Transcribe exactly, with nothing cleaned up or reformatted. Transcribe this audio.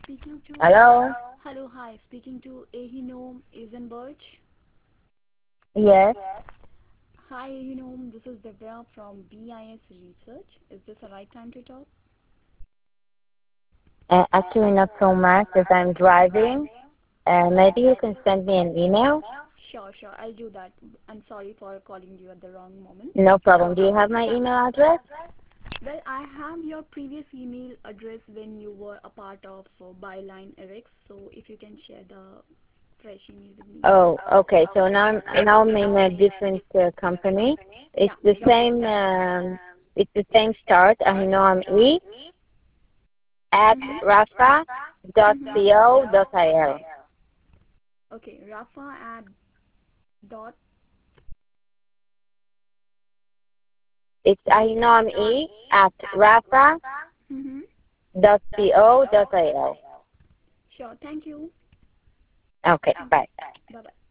Speaking to Hello? Hello, hi. Speaking to Ahinom Eisenberg. Yes. Hi, Ahinom. This is Divya from B I S Research. Is this the right time to talk? Uh, actually, not so much as I'm driving. Uh, maybe you can send me an email. Sure, sure. I'll do that. I'm sorry for calling you at the wrong moment. No problem. Do you have my email address? Well, I have your previous email address when you were a part of uh, Byline Erics. So if you can share the fresh email with me. Oh, okay. So now I'm now I'm in a different uh, company. Yeah, It's the sure. same. Um, it's the same start. I know I'm E at Mm-hmm. rafa dot co dot il. Okay, Rafa at dot. It's I know I'm E at rafa Mm-hmm. dot co dot il. Sure. Thank you. Okay. Bye. Bye bye.